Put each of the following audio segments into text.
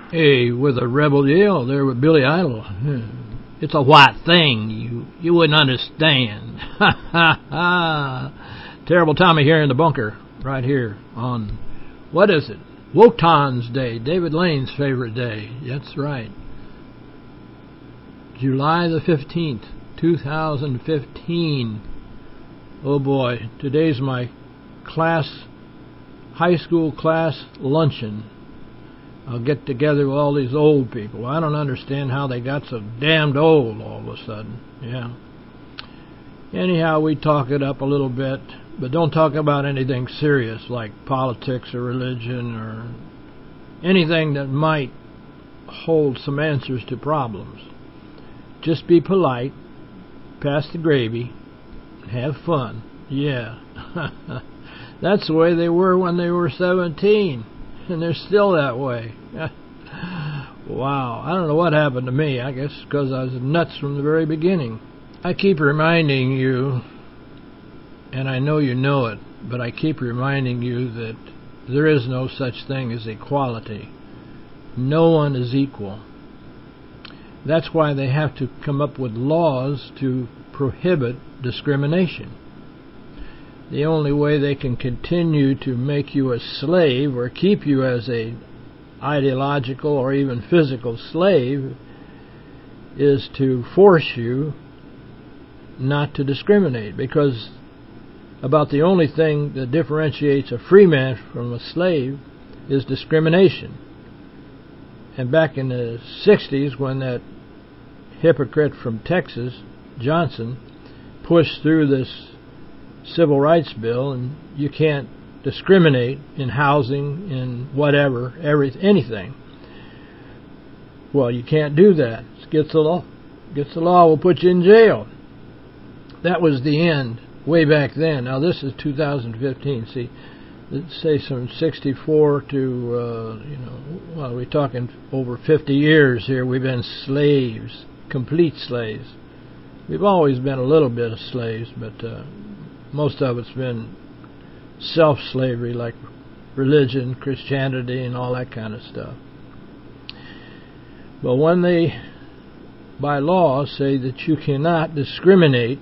Hey, with a rebel yell there with Billy Idol. It's a white thing. You wouldn't understand. Ha ha ha. Terrible Tommy here in the bunker, right here on, what is it? Wotan's Day, David Lane's favorite day. That's right. July the 15th, 2015. Oh boy, today's my high school class luncheon. I'll get together with all these old people. I don't understand how they got so damned old all of a sudden. Yeah. Anyhow, we talk it up a little bit, but don't talk about anything serious like politics or religion or anything that might hold some answers to problems. Just be polite, pass the gravy, and have fun. Yeah. That's the way they were when they were 17. And they're still that way. Wow. I don't know what happened to me. I guess because I was nuts from the very beginning. I keep reminding you, and I know you know it, but I keep reminding you that there is no such thing as equality. No one is equal. That's why they have to come up with laws to prohibit discrimination. The only way they can continue to make you a slave or keep you as a ideological or even physical slave is to force you not to discriminate, because about the only thing that differentiates a free man from a slave is discrimination. And back in the 60s, when that hypocrite from Texas, Johnson, pushed through this civil rights bill, and you can't discriminate in housing, in whatever, anything. Well, you can't do that. It gets the law. Gets the law, will put you in jail. That was the end way back then. Now this is 2015. See, let's say from 64 to well, we're talking over 50 years here. We've been slaves, complete slaves. We've always been a little bit of slaves, but most of it's been self-slavery, like religion, Christianity, and all that kind of stuff. But when they, by law, say that you cannot discriminate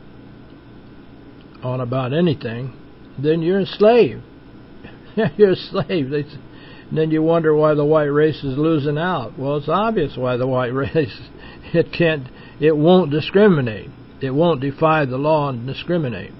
on about anything, then you're a slave. You're a slave. And then you wonder why the white race is losing out. Well, it's obvious why the white race, it won't discriminate. It won't defy the law and discriminate.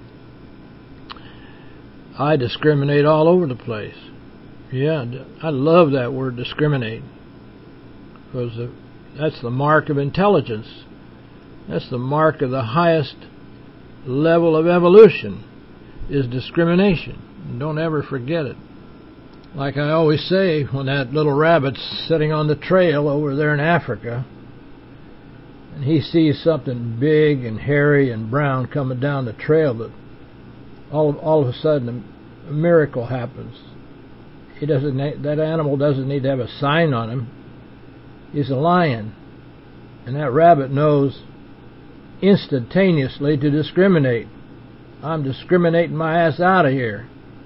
I discriminate all over the place. Yeah, I love that word, discriminate, because that's the mark of intelligence. That's the mark of the highest level of evolution, is discrimination. Don't ever forget it. Like I always say, when that little rabbit's sitting on the trail over there in Africa, and he sees something big and hairy and brown coming down the trail, that all of a sudden a miracle happens. That animal doesn't need to have a sign on him. He's a lion. And that rabbit knows instantaneously to discriminate. I'm discriminating my ass out of here.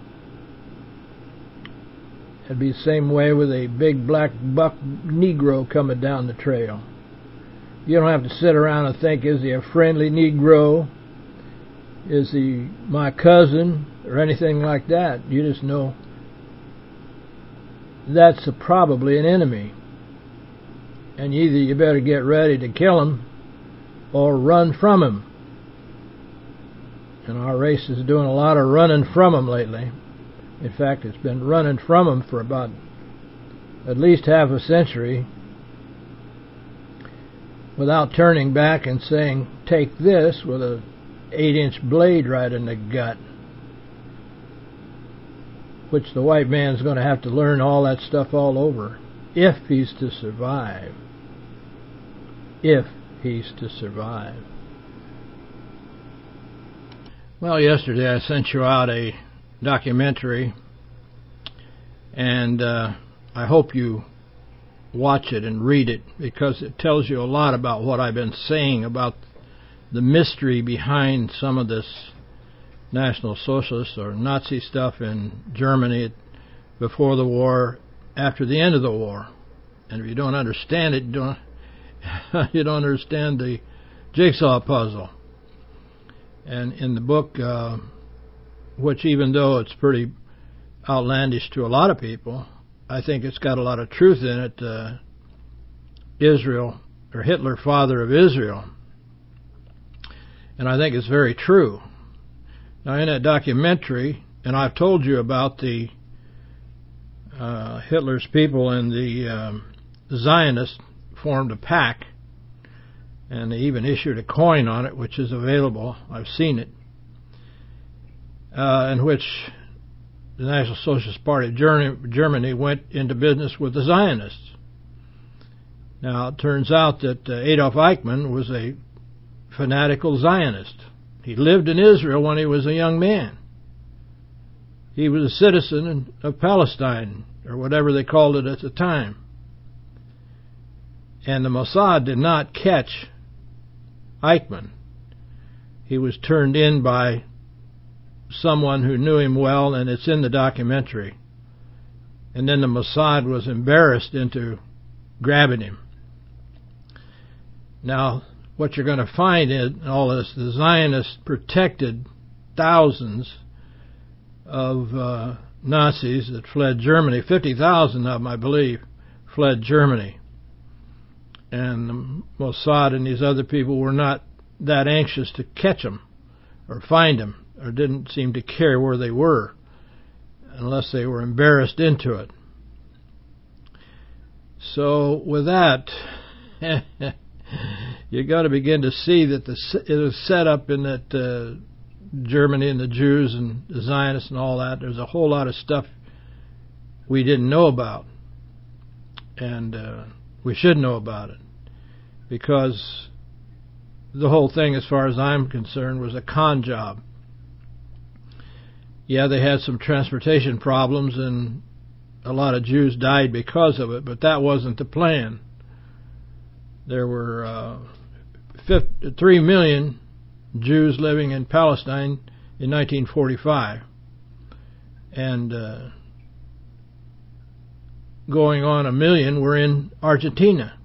It'd be the same way with a big black buck Negro coming down the trail. You don't have to sit around and think, is he a friendly Negro? Is he my cousin? Or anything like that. You just know that's probably an enemy. And either you better get ready to kill him or run from him. And our race is doing a lot of running from him lately. In fact, it's been running from him for about at least half a century without turning back and saying, take this, with a 8-inch blade right in the gut. Which the white man's going to have to learn all that stuff all over, if he's to survive. If he's to survive. Well, yesterday I sent you out a documentary, and I hope you watch it and read it, because it tells you a lot about what I've been saying about the mystery behind some of this National Socialist or Nazi stuff in Germany before the war, after the end of the war. And if you don't understand it, you don't you don't understand the jigsaw puzzle. And in the book, which even though it's pretty outlandish to a lot of people, I think it's got a lot of truth in it. Israel, or Hitler, father of Israel. And I think it's very true. Now, in that documentary, and I've told you about the Hitler's people and the Zionists formed a pact, and they even issued a coin on it, which is available. I've seen it, in which the National Socialist Party of Germany went into business with the Zionists. Now, it turns out that Adolf Eichmann was a fanatical Zionist. He lived in Israel when he was a young man. He was a citizen of Palestine, or whatever they called it at the time. And the Mossad did not catch Eichmann. He was turned in by someone who knew him well, and it's in the documentary. And then the Mossad was embarrassed into grabbing him. Now, what you're going to find in all this, the Zionists protected thousands of Nazis that fled Germany. 50,000 of them, I believe, fled Germany. And the Mossad and these other people were not that anxious to catch them or find them, or didn't seem to care where they were unless they were embarrassed into it. So with that, you got to begin to see that it was set up in that Germany and the Jews and the Zionists and all that. There's a whole lot of stuff we didn't know about, and we should know about it, because the whole thing, as far as I'm concerned, was a con job. Yeah, they had some transportation problems and a lot of Jews died because of it, but that wasn't the plan. There were 3 million Jews living in Palestine in 1945, and going on 1 million were in Argentina.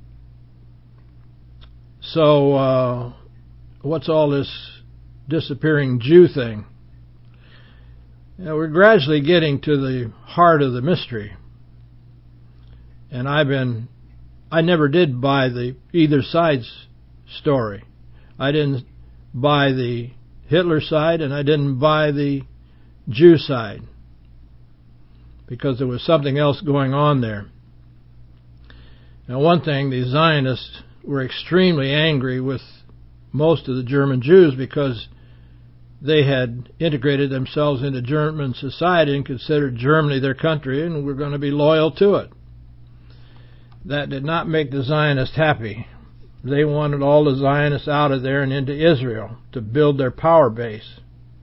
So what's all this disappearing Jew thing? Now, we're gradually getting to the heart of the mystery, and I never did buy either side's story. I didn't buy the Hitler side, and I didn't buy the Jew side, because there was something else going on there. Now, one thing, the Zionists were extremely angry with most of the German Jews because they had integrated themselves into German society and considered Germany their country and were going to be loyal to it. That did not make the Zionists happy. They wanted all the Zionists out of there and into Israel to build their power base.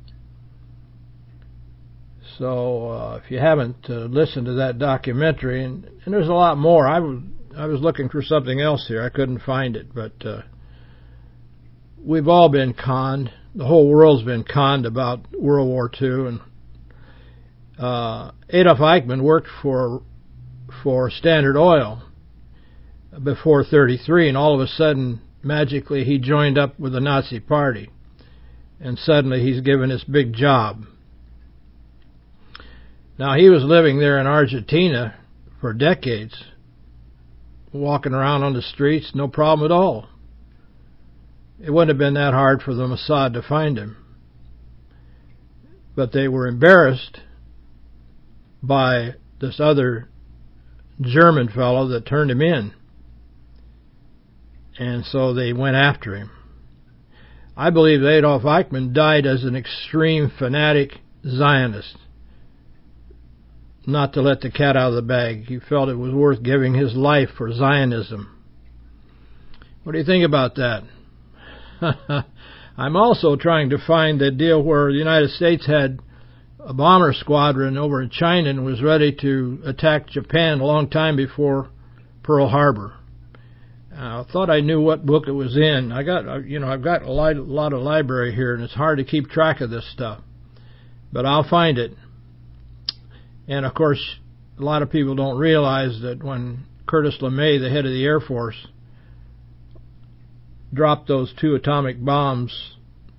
So if you haven't listened to that documentary, and there's a lot more. I was looking for something else here. I couldn't find it, but we've all been conned. The whole world's been conned about World War II. And Adolf Eichmann worked for Standard Oil before 1933, and all of a sudden, magically, he joined up with the Nazi Party, and suddenly he's given this big job. Now, he was living there in Argentina for decades, walking around on the streets, no problem at all. It wouldn't have been that hard for the Mossad to find him. But they were embarrassed by this other German fellow that turned him in. And so they went after him. I believe Adolf Eichmann died as an extreme fanatic Zionist. Not to let the cat out of the bag. He felt it was worth giving his life for Zionism. What do you think about that? I'm also trying to find the deal where the United States had a bomber squadron over in China and was ready to attack Japan a long time before Pearl Harbor. I thought I knew what book it was in. I've got a lot of library here, and it's hard to keep track of this stuff. But I'll find it. And of course, a lot of people don't realize that when Curtis LeMay, the head of the Air Force, dropped those 2 atomic bombs,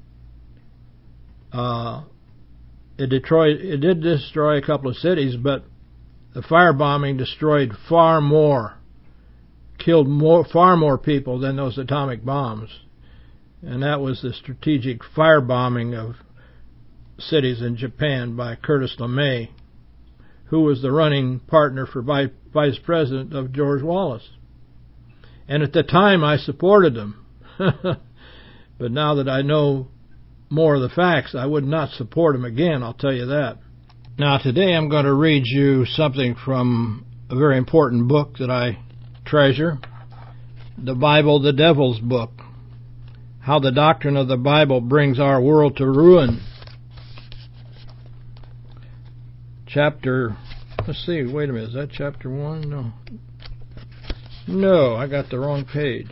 it did destroy a couple of cities, but the firebombing destroyed far more, killed far more people than those atomic bombs. And that was the strategic firebombing of cities in Japan by Curtis LeMay, who was the running partner for vice president of George Wallace. And at the time I supported him. But now that I know more of the facts, I would not support him again, I'll tell you that. Now today I'm going to read you something from a very important book that I treasure, the Bible, the Devil's Book, How the Doctrine of the Bible Brings Our World to Ruin. Let's see, wait a minute, is that chapter 1? No, I got the wrong page.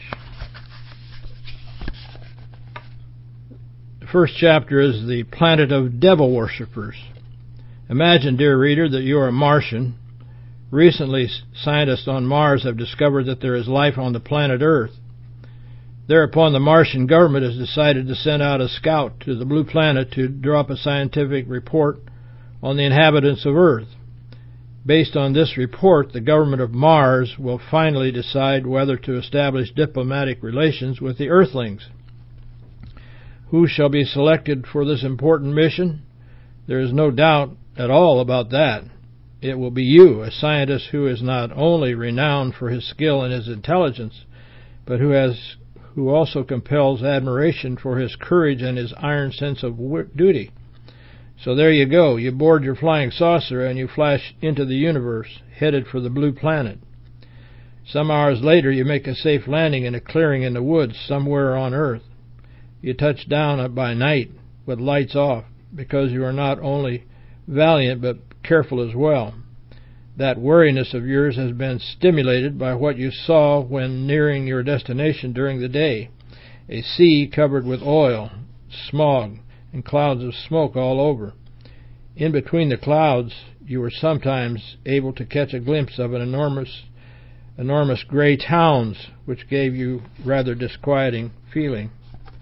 The first chapter is The Planet of Devil Worshippers. Imagine, dear reader, that you are a Martian. Recently, scientists on Mars have discovered that there is life on the planet Earth. Thereupon, the Martian government has decided to send out a scout to the blue planet to draw up a scientific report on the inhabitants of Earth. Based on this report, the government of Mars will finally decide whether to establish diplomatic relations with the Earthlings. Who shall be selected for this important mission? There is no doubt at all about that. It will be you, a scientist who is not only renowned for his skill and his intelligence, but who also compels admiration for his courage and his iron sense of duty. So there you go. You board your flying saucer and you flash into the universe, headed for the blue planet. Some hours later, you make a safe landing in a clearing in the woods somewhere on Earth. You touch down by night with lights off, because you are not only valiant but careful as well. That wariness of yours has been stimulated by what you saw when nearing your destination during the day, a sea covered with oil, smog, and clouds of smoke all over. In between the clouds, you were sometimes able to catch a glimpse of an enormous gray towns, which gave you rather disquieting feeling.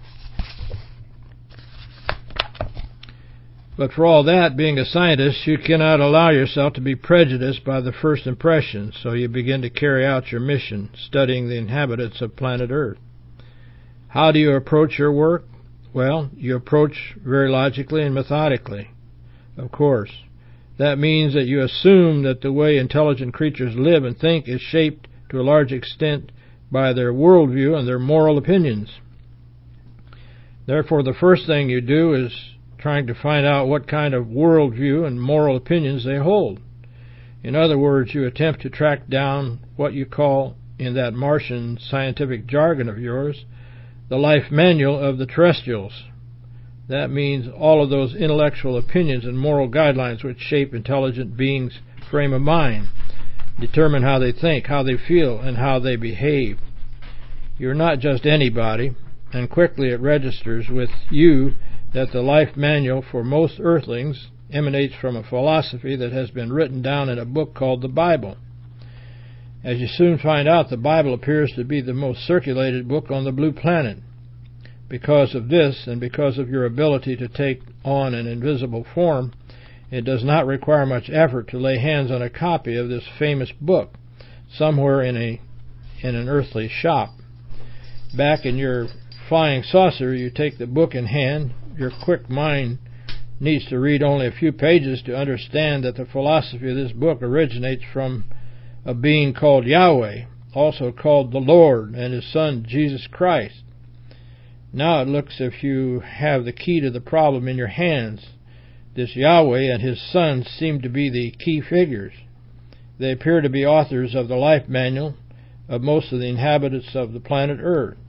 But for all that, being a scientist, you cannot allow yourself to be prejudiced by the first impression, so you begin to carry out your mission, studying the inhabitants of planet Earth. How do you approach your work? Well, you approach very logically and methodically, of course. That means that you assume that the way intelligent creatures live and think is shaped to a large extent by their worldview and their moral opinions. Therefore, the first thing you do is trying to find out what kind of worldview and moral opinions they hold. In other words, you attempt to track down what you call, in that Martian scientific jargon of yours, the life manual of the terrestrials. That means all of those intellectual opinions and moral guidelines which shape intelligent beings' frame of mind, determine how they think, how they feel, and how they behave. You're not just anybody, and quickly it registers with you that the life manual for most earthlings emanates from a philosophy that has been written down in a book called the Bible. As you soon find out, the Bible appears to be the most circulated book on the blue planet. Because of this, and because of your ability to take on an invisible form, it does not require much effort to lay hands on a copy of this famous book somewhere in an earthly shop. Back in your flying saucer, you take the book in hand. Your quick mind needs to read only a few pages to understand that the philosophy of this book originates from a being called Yahweh, also called the Lord, and his Son, Jesus Christ. Now it looks as if you have the key to the problem in your hands. This Yahweh and his Son seem to be the key figures. They appear to be authors of the life manual of most of the inhabitants of the planet Earth.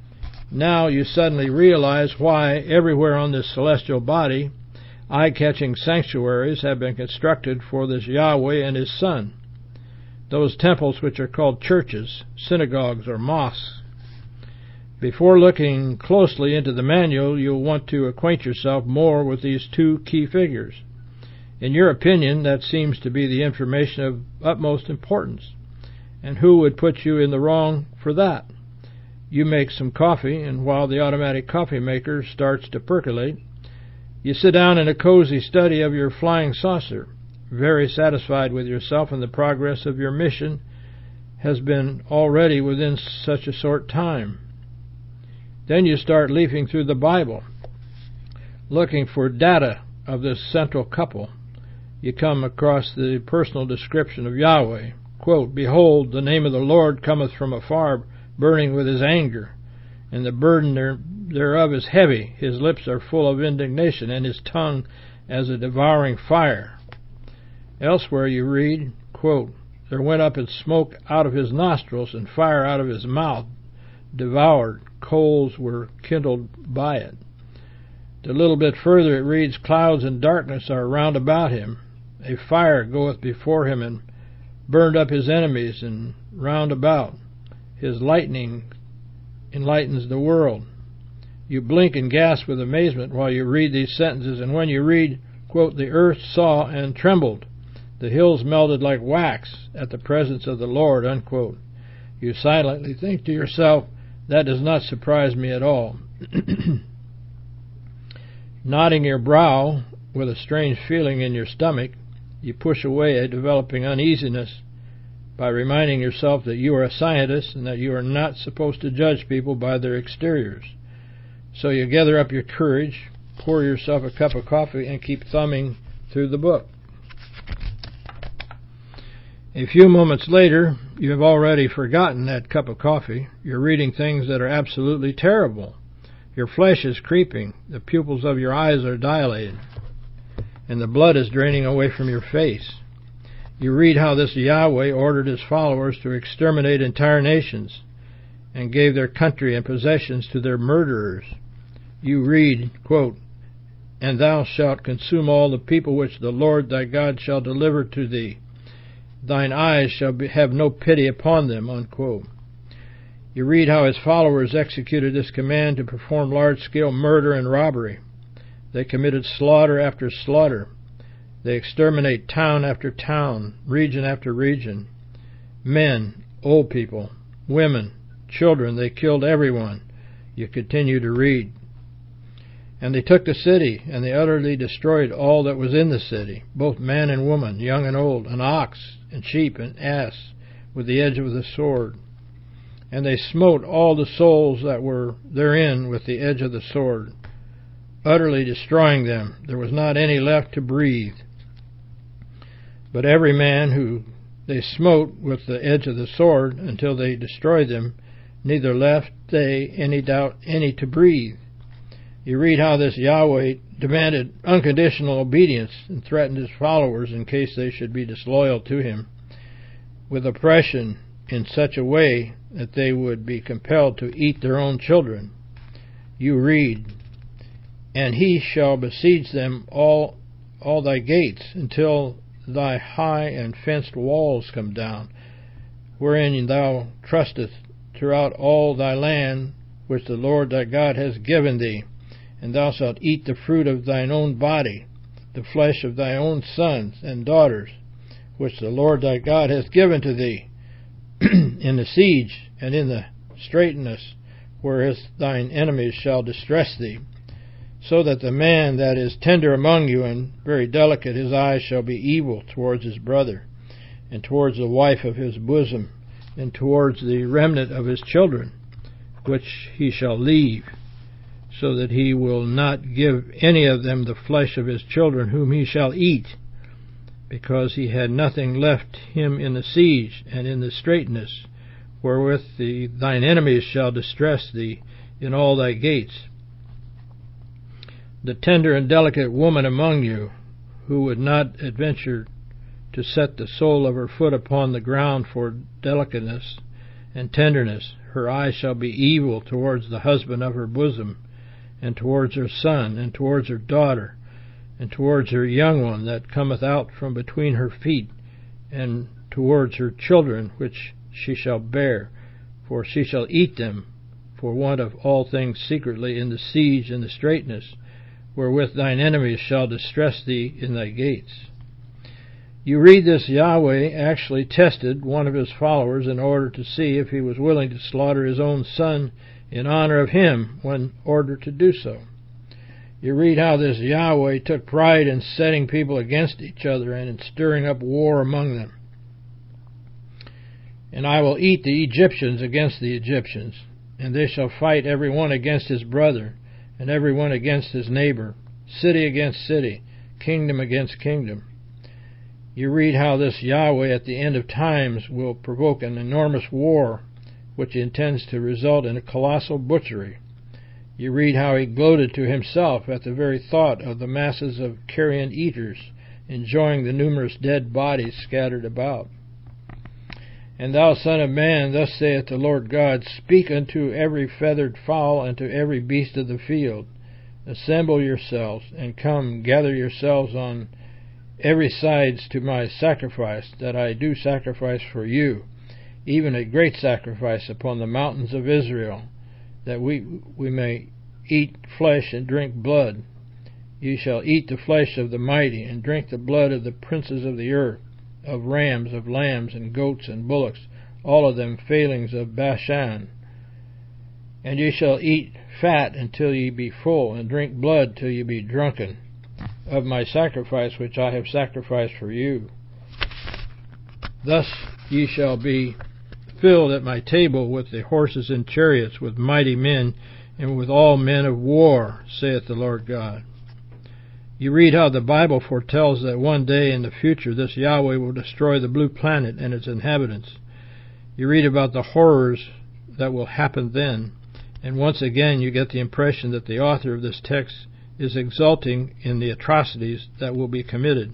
Now you suddenly realize why everywhere on this celestial body eye-catching sanctuaries have been constructed for this Yahweh and his Son. Those temples which are called churches, synagogues, or mosques. Before looking closely into the manual, you'll want to acquaint yourself more with these two key figures. In your opinion, that seems to be the information of utmost importance. And who would put you in the wrong for that? You make some coffee, and while the automatic coffee maker starts to percolate, you sit down in a cozy study of your flying saucer, very satisfied with yourself and the progress of your mission has been already within such a short time. Then you start leafing through the Bible, looking for data of this central couple. You come across the personal description of Yahweh. Quote, "Behold, the name of the Lord cometh from afar, burning with his anger, and the burden thereof is heavy. His lips are full of indignation, and his tongue as a devouring fire." Elsewhere you read, quote, "There went up in smoke out of his nostrils, and fire out of his mouth devoured. Coals were kindled by it." A little bit further it reads, "Clouds and darkness are round about him. A fire goeth before him, and burned up his enemies, and round about. His lightning enlightens the world." You blink and gasp with amazement while you read these sentences, and when you read, quote, "The earth saw and trembled. The hills melted like wax at the presence of the Lord," unquote, you silently think to yourself, that does not surprise me at all. Knotting your brow with a strange feeling in your stomach, you push away a developing uneasiness by reminding yourself that you are a scientist and that you are not supposed to judge people by their exteriors. So you gather up your courage, pour yourself a cup of coffee, and keep thumbing through the book. A few moments later, you have already forgotten that cup of coffee. You're reading things that are absolutely terrible. Your flesh is creeping, the pupils of your eyes are dilated, and the blood is draining away from your face. You read how this Yahweh ordered his followers to exterminate entire nations and gave their country and possessions to their murderers. You read, quote, "And thou shalt consume all the people which the Lord thy God shall deliver to thee. Thine eyes shall have no pity upon them," unquote. You read how his followers executed this command to perform large-scale murder and robbery. They committed slaughter after slaughter. They exterminate town after town, region after region. Men, old people, women, children, they killed everyone. You continue to read. "And they took the city, and they utterly destroyed all that was in the city, both man and woman, young and old, an ox and sheep and ass, with the edge of the sword. And they smote all the souls that were therein with the edge of the sword, utterly destroying them. There was not any left to breathe. But every man who they smote with the edge of the sword until they destroyed them, neither left they any to breathe." You read how this Yahweh demanded unconditional obedience and threatened his followers in case they should be disloyal to him, with oppression in such a way that they would be compelled to eat their own children. You read, "And he shall besiege them all thy gates, until thy high and fenced walls come down, wherein thou trustest throughout all thy land, which the Lord thy God has given thee. And thou shalt eat the fruit of thine own body, the flesh of thy own sons and daughters, which the Lord thy God hath given to thee, in the siege and in the straitness, whereas thine enemies shall distress thee, so that the man that is tender among you and very delicate, his eyes shall be evil towards his brother, and towards the wife of his bosom, and towards the remnant of his children, which he shall leave, so that he will not give any of them the flesh of his children whom he shall eat, because he had nothing left him in the siege and in the straitness, wherewith thine enemies shall distress thee in all thy gates. The tender and delicate woman among you, who would not adventure to set the sole of her foot upon the ground for delicateness and tenderness, her eyes shall be evil towards the husband of her bosom, and towards her son, and towards her daughter, and towards her young one that cometh out from between her feet, and towards her children which she shall bear, for she shall eat them for want of all things secretly in the siege and the straitness, wherewith thine enemies shall distress thee in thy gates. You read this: Yahweh actually tested one of his followers in order to see if he was willing to slaughter his own son in honor of him when ordered to do so. You read how this Yahweh took pride in setting people against each other and in stirring up war among them. And I will eat the Egyptians against the Egyptians, and they shall fight every one against his brother, and every one against his neighbor, city against city, kingdom against kingdom. You read how this Yahweh at the end of times will provoke an enormous war which he intends to result in a colossal butchery. You read how he gloated to himself at the very thought of the masses of carrion eaters enjoying the numerous dead bodies scattered about. And thou, son of man, thus saith the Lord God, speak unto every feathered fowl and to every beast of the field, assemble yourselves, and come, gather yourselves on every sides to my sacrifice, that I do sacrifice for you, even a great sacrifice upon the mountains of Israel, that we may eat flesh and drink blood. Ye shall eat the flesh of the mighty, and drink the blood of the princes of the earth, of rams, of lambs, and goats, and bullocks, all of them failings of Bashan. And ye shall eat fat until ye be full, and drink blood till ye be drunken, of my sacrifice which I have sacrificed for you. Thus ye shall be filled at my table with the horses and chariots, with mighty men, and with all men of war, saith the Lord God. You read how the Bible foretells that one day in the future this Yahweh will destroy the blue planet and its inhabitants. You read about the horrors that will happen then, and once again you get the impression that the author of this text is exulting in the atrocities that will be committed.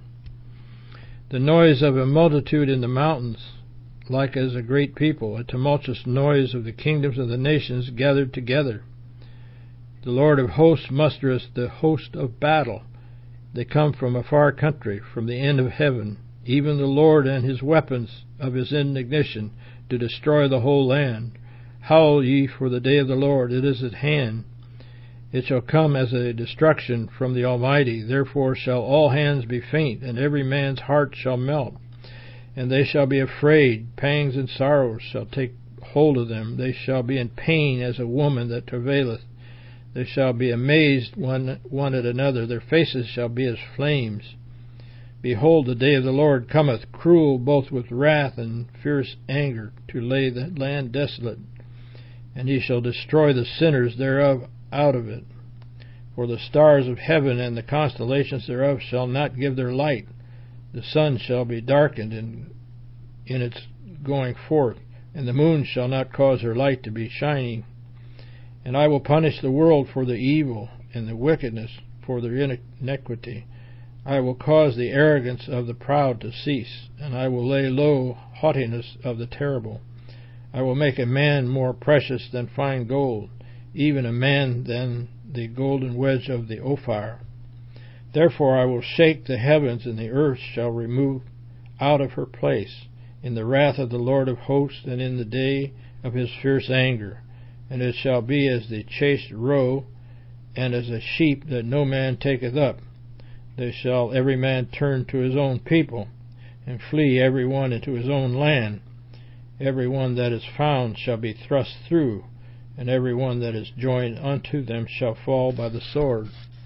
The noise of a multitude in the mountains, like as a great people, a tumultuous noise of the kingdoms of the nations gathered together. The Lord of hosts mustereth the host of battle. They come from a far country, from the end of heaven, even the Lord and his weapons of his indignation, to destroy the whole land. Howl ye for the day of the Lord, it is at hand. It shall come as a destruction from the Almighty. Therefore shall all hands be faint, and every man's heart shall melt. And they shall be afraid, pangs and sorrows shall take hold of them. They shall be in pain as a woman that travaileth. They shall be amazed one at another. Their faces shall be as flames. Behold, the day of the Lord cometh, cruel both with wrath and fierce anger, to lay the land desolate. And he shall destroy the sinners thereof out of it. For the stars of heaven and the constellations thereof shall not give their light. The sun shall be darkened in its going forth, and the moon shall not cause her light to be shining. And I will punish the world for the evil, and the wickedness for their iniquity. I will cause the arrogance of the proud to cease, and I will lay low haughtiness of the terrible. I will make a man more precious than fine gold, even a man than the golden wedge of the Ophir. Therefore I will shake the heavens, and the earth shall remove out of her place, in the wrath of the Lord of hosts, and in the day of his fierce anger. And it shall be as the chased roe, and as a sheep that no man taketh up. They shall every man turn to his own people, and flee every one into his own land. Every one that is found shall be thrust through, and every one that is joined unto them shall fall by the sword.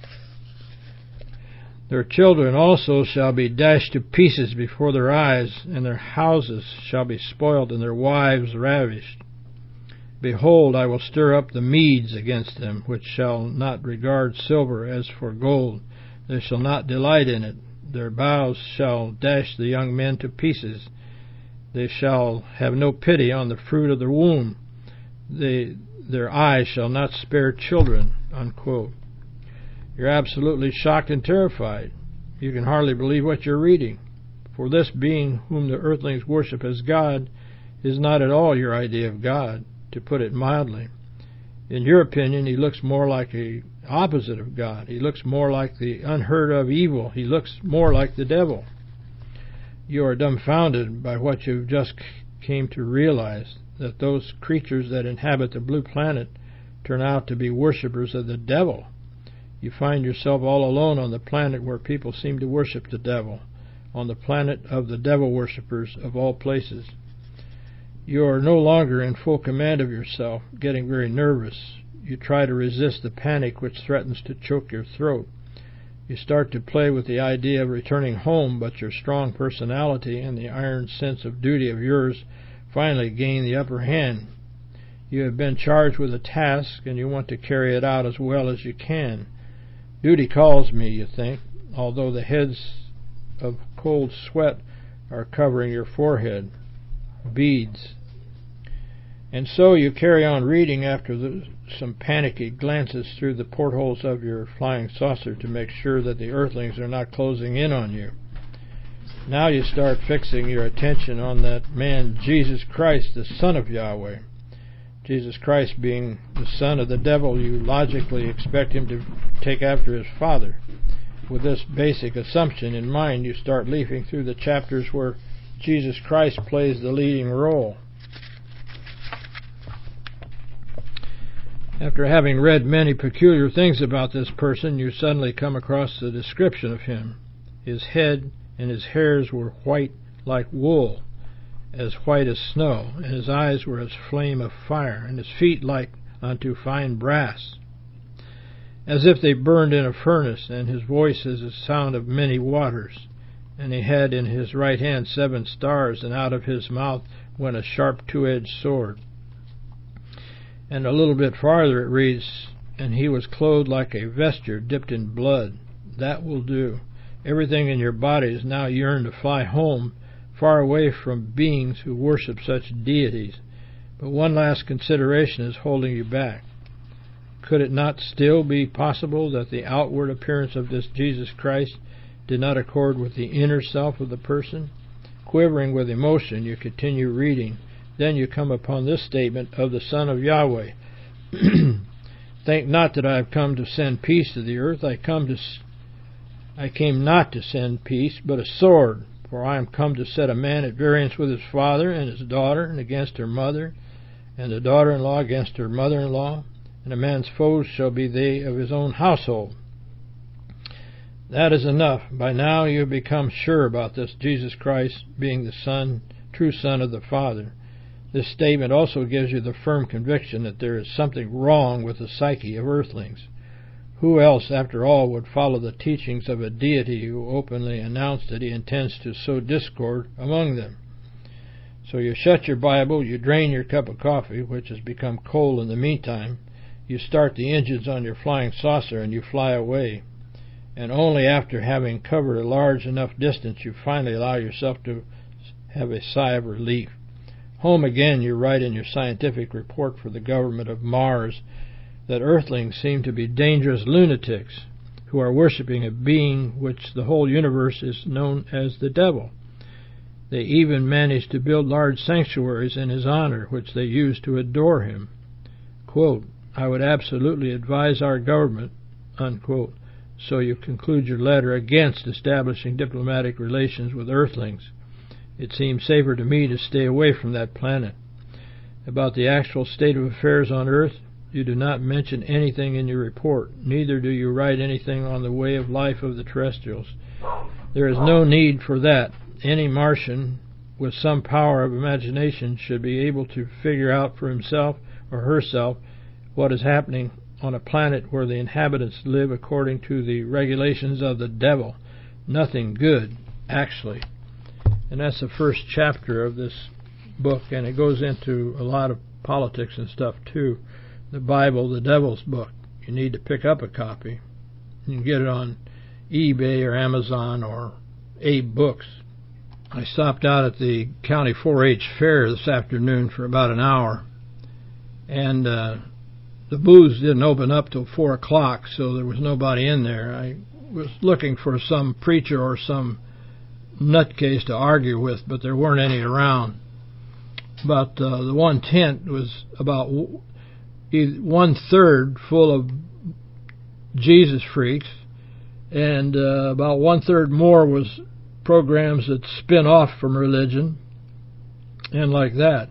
Their children also shall be dashed to pieces before their eyes, and their houses shall be spoiled, and their wives ravished. Behold, I will stir up the Medes against them, which shall not regard silver as for gold. They shall not delight in it. Their bows shall dash the young men to pieces. They shall have no pity on the fruit of the womb. Their eyes shall not spare children." Unquote. You're absolutely shocked and terrified. You can hardly believe what you're reading. For this being whom the earthlings worship as God is not at all your idea of God, to put it mildly. In your opinion, he looks more like the opposite of God. He looks more like the unheard of evil. He looks more like the devil. You are dumbfounded by what you've just came to realize, that those creatures that inhabit the blue planet turn out to be worshippers of the devil. You find yourself all alone on the planet where people seem to worship the devil. on the planet of the devil worshippers of all places. You are no longer in full command of yourself, getting very nervous. You try to resist the panic which threatens to choke your throat. You start to play with the idea of returning home, but your strong personality and the iron sense of duty of yours finally gain the upper hand. You have been charged with a task, and you want to carry it out as well as you can. Duty calls me, you think, although the heads of cold sweat are covering your forehead. Beads. And so you carry on reading after some panicky glances through the portholes of your flying saucer to make sure that the earthlings are not closing in on you. Now you start fixing your attention on that man, Jesus Christ, the Son of Yahweh. Jesus Christ being the son of the devil, you logically expect him to take after his father. With this basic assumption in mind, you start leafing through the chapters where Jesus Christ plays the leading role. After having read many peculiar things about this person, you suddenly come across the description of him. His head and his hairs were white like wool, as white as snow, and his eyes were as flame of fire, and his feet like unto fine brass, as if they burned in a furnace, and his voice as the sound of many waters. And he had in his right hand 7 stars, and out of his mouth went a sharp 2-edged sword. And a little bit farther it reads, and he was clothed like a vesture dipped in blood. That will do. Everything in your bodies now yearn to fly home, far away from beings who worship such deities. But one last consideration is holding you back. Could it not still be possible that the outward appearance of this Jesus Christ did not accord with the inner self of the person? Quivering with emotion, you continue reading. Then you come upon this statement of the Son of Yahweh. Think not that I have come to send peace to the earth. I came not to send peace, but a sword. For I am come to set a man at variance with his father and his daughter, and against her mother, and the daughter-in-law against her mother-in-law, and a man's foes shall be they of his own household. That is enough. By now you have become sure about this Jesus Christ being the true Son of the Father. This statement also gives you the firm conviction that there is something wrong with the psyche of earthlings. Who else, after all, would follow the teachings of a deity who openly announced that he intends to sow discord among them? So you shut your Bible, you drain your cup of coffee, which has become cold in the meantime, you start the engines on your flying saucer, and you fly away. And only after having covered a large enough distance you finally allow yourself to have a sigh of relief. Home again, you write in your scientific report for the government of Mars that earthlings seem to be dangerous lunatics who are worshipping a being which the whole universe is known as the devil. They even manage to build large sanctuaries in his honor, which they use to adore him. Quote, I would absolutely advise our government, unquote. So you conclude your letter against establishing diplomatic relations with earthlings. It seems safer to me to stay away from that planet. About the actual state of affairs on Earth, you do not mention anything in your report. Neither do you write anything on the way of life of the terrestrials. There is no need for that. Any Martian with some power of imagination should be able to figure out for himself or herself what is happening on a planet where the inhabitants live according to the regulations of the devil. Nothing good, actually. And that's the first chapter of this book, and it goes into a lot of politics and stuff too. The Bible, the Devil's Book. You need to pick up a copy. You can get it on eBay or Amazon or Abe Books. I stopped out at the County 4-H Fair this afternoon for about an hour, and the booths didn't open up till 4 o'clock, so there was nobody in there. I was looking for some preacher or some nutcase to argue with, but there weren't any around. But the one tent was about 1/3 full of Jesus freaks, and about 1/3 more was programs that spin off from religion and like that.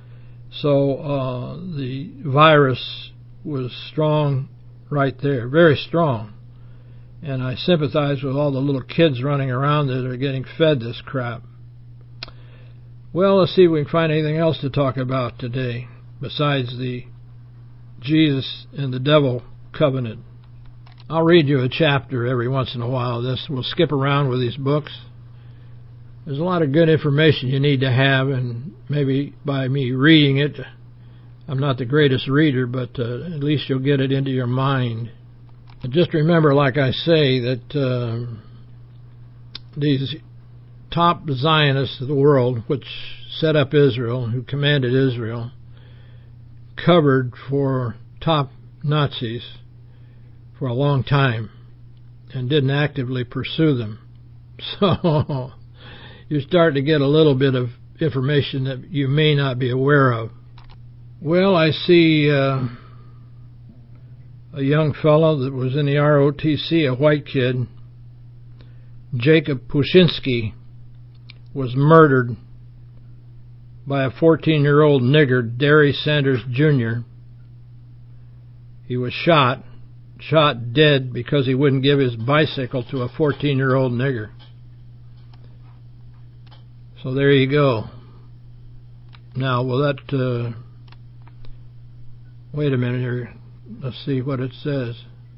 So the virus was strong right there, very strong. And I sympathize with all the little kids running around that are getting fed this crap. Well, let's see if we can find anything else to talk about today besides the Jesus and the devil covenant. I'll read you a chapter every once in a while. We'll skip around with these books. There's a lot of good information you need to have, and maybe by me reading it, I'm not the greatest reader, but at least you'll get it into your mind. But just remember, like I say, that these top Zionists of the world, which set up Israel, who commanded Israel, covered for top Nazis for a long time and didn't actively pursue them. So you're starting to get a little bit of information that you may not be aware of. Well, I see a young fellow that was in the ROTC, a white kid, Jacob Pushinsky, was murdered by a 14-year-old nigger, Derry Sanders Jr. He was shot dead because he wouldn't give his bicycle to a 14-year-old nigger. So there you go. Now, will that... wait a minute here. Let's see what it says.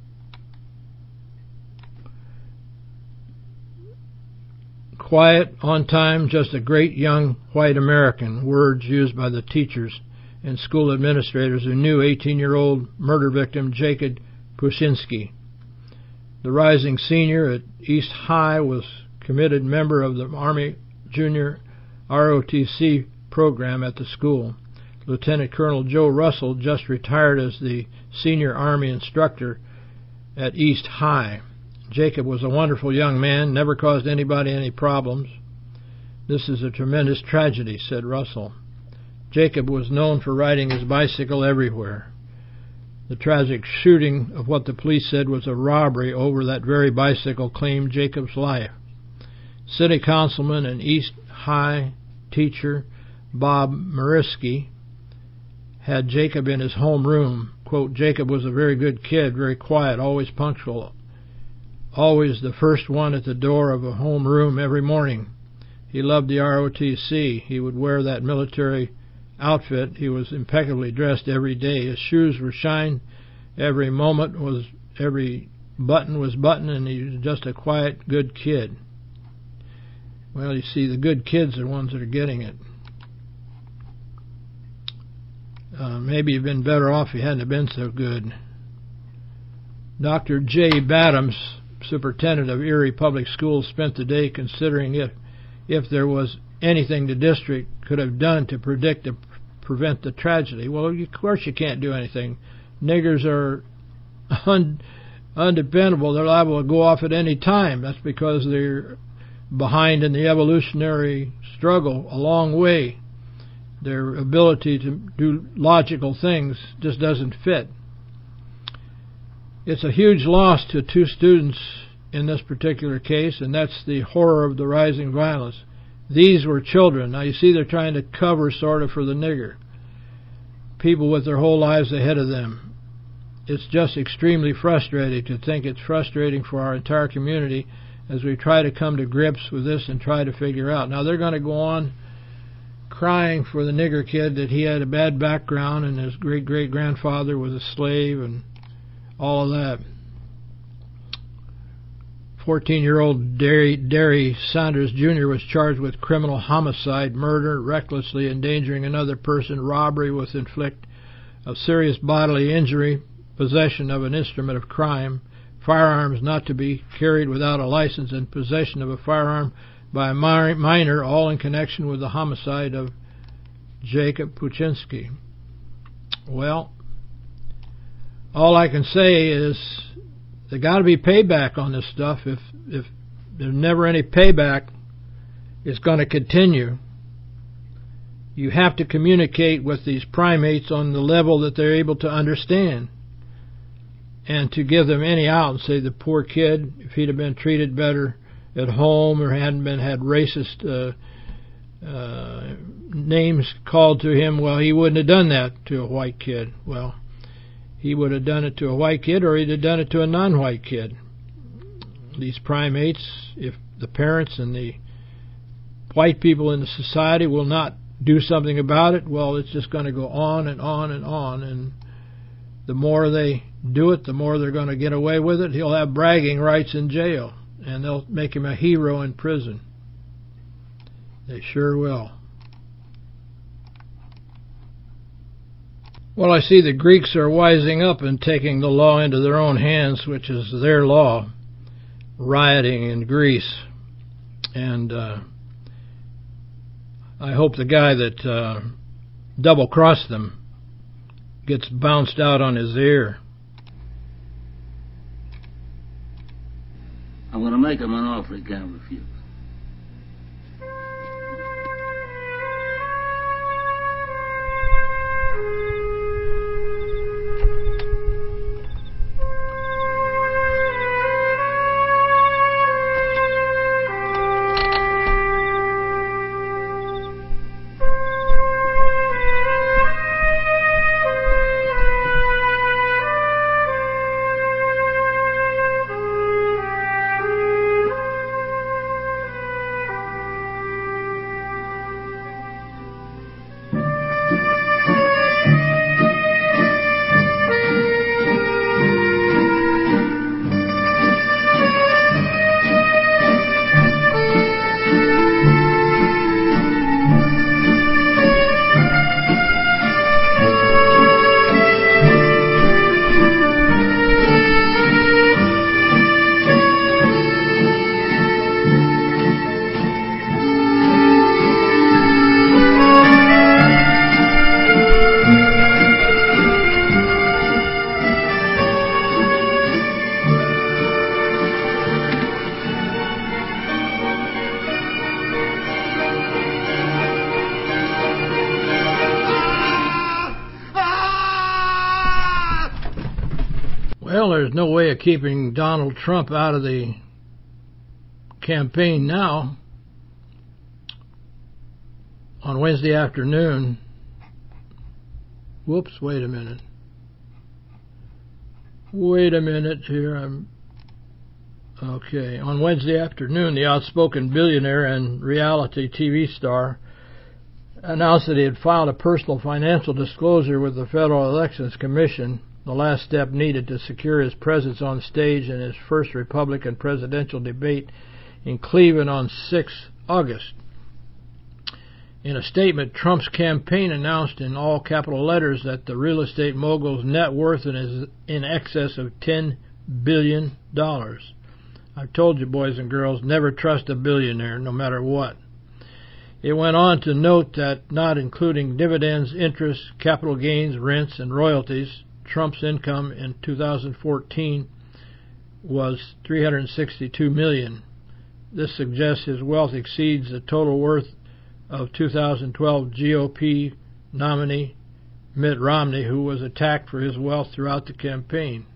Quiet, on time, just a great young white American, words used by the teachers and school administrators who knew 18-year-old murder victim Jacob Pushinsky. The rising senior at East High was committed member of the Army Junior ROTC program at the school. Lieutenant Colonel Joe Russell just retired as the senior Army instructor at East High. Jacob was a wonderful young man, never caused anybody any problems. This is a tremendous tragedy, said Russell. Jacob was known for riding his bicycle everywhere. The tragic shooting of what the police said was a robbery over that very bicycle claimed Jacob's life. City Councilman and East High teacher Bob Mariski had Jacob in his home room. Quote, Jacob was a very good kid, very quiet, always punctual, always the first one at the door of a home room every morning. He loved the ROTC. He would wear that military outfit. He was impeccably dressed every day. His shoes were shined. Every button was buttoned, and he was just a quiet, good kid. Well, you see, the good kids are the ones that are getting it. Maybe you've been better off if you hadn't been so good. Dr. J. Badams, superintendent of Erie Public Schools, spent the day considering if there was anything the district could have done to prevent the tragedy. Well, of course you can't do anything. Niggers are undependable. They're liable to go off at any time. That's because they're behind in the evolutionary struggle a long way. Their ability to do logical things just doesn't fit. It's a huge loss to two students in this particular case, and that's the horror of the rising violence. These were children. Now, you see, they're trying to cover sort of for the nigger. People with their whole lives ahead of them. It's just extremely frustrating to think. It's frustrating for our entire community as we try to come to grips with this and try to figure out. Now, they're going to go on crying for the nigger kid that he had a bad background and his great-great-grandfather was a slave and all of that. 14-year-old Derry Sanders Jr. was charged with criminal homicide, murder, recklessly endangering another person, robbery with inflict of serious bodily injury, possession of an instrument of crime, firearms not to be carried without a license, and possession of a firearm by a minor, all in connection with the homicide of Jacob Pushinsky. Well, all I can say is there got to be payback on this stuff. If there's never any payback, it's going to continue. You have to communicate with these primates on the level that they're able to understand, and to give them any out and say the poor kid, if he'd have been treated better at home or hadn't had racist names called to him, well, he wouldn't have done that to a white kid. Well, he would have done it to a white kid, or he'd have done it to a non-white kid. these primates, if the parents and the white people in the society will not do something about it, well, it's just going to go on and on and on. And the more they do it, the more they're going to get away with it. He'll have bragging rights in jail, and they'll make him a hero in prison. They sure will. Well, I see the Greeks are wising up and taking the law into their own hands, which is their law, rioting in Greece. And I hope the guy that double-crossed them gets bounced out on his ear. I'm going to make him an offer he can't refuse. Well, there's no way of keeping Donald Trump out of the campaign now. On Wednesday afternoon, whoops, wait a minute here, okay. On Wednesday afternoon, the outspoken billionaire and reality TV star announced that he had filed a personal financial disclosure with the Federal Elections Commission, the last step needed to secure his presence on stage in his first Republican presidential debate in Cleveland on 6 August. In a statement, Trump's campaign announced in all capital letters that the real estate mogul's net worth is in excess of $10 billion. I've told you, boys and girls, never trust a billionaire, no matter what. It went on to note that, not including dividends, interest, capital gains, rents, and royalties, Trump's income in 2014 was $362 million. This suggests his wealth exceeds the total worth of 2012 GOP nominee Mitt Romney, who was attacked for his wealth throughout the campaign.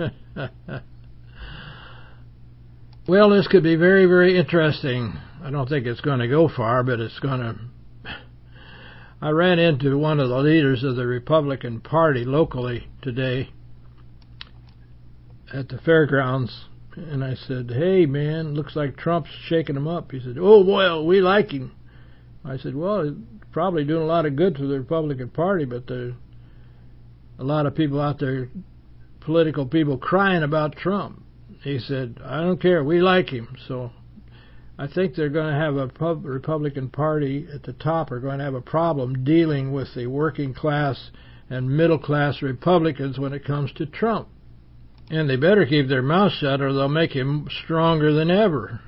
Well, this could be very, very interesting. I don't think it's going to go far, but it's going to... I ran into one of the leaders of the Republican Party locally today at the fairgrounds, and I said, "Hey, man, looks like Trump's shaking him up." He said, "Oh, well, we like him." I said, "Well, he's probably doing a lot of good for the Republican Party, but there's a lot of people out there, political people, crying about Trump." He said, "I don't care, we like him." So I think they're going to have a Republican Party at the top are going to have a problem dealing with the working class and middle class Republicans when it comes to Trump. And they better keep their mouth shut or they'll make him stronger than ever.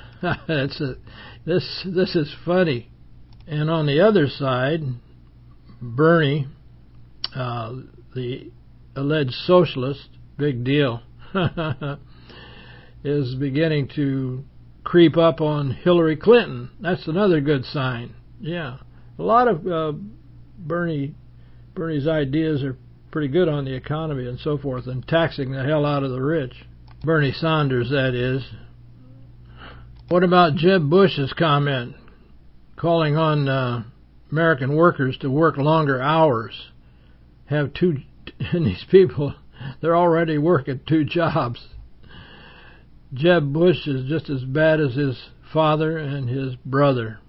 This is funny. And on the other side, Bernie, the alleged socialist, big deal, is beginning to creep up on Hillary Clinton. That's another good sign. Yeah, a lot of Bernie's ideas are pretty good on the economy and so forth, and taxing the hell out of the rich. Bernie Sanders, that is. What about Jeb Bush's comment, calling on American workers to work longer hours? And these people, they're already working 2 jobs. Jeb Bush is just as bad as his father and his brother.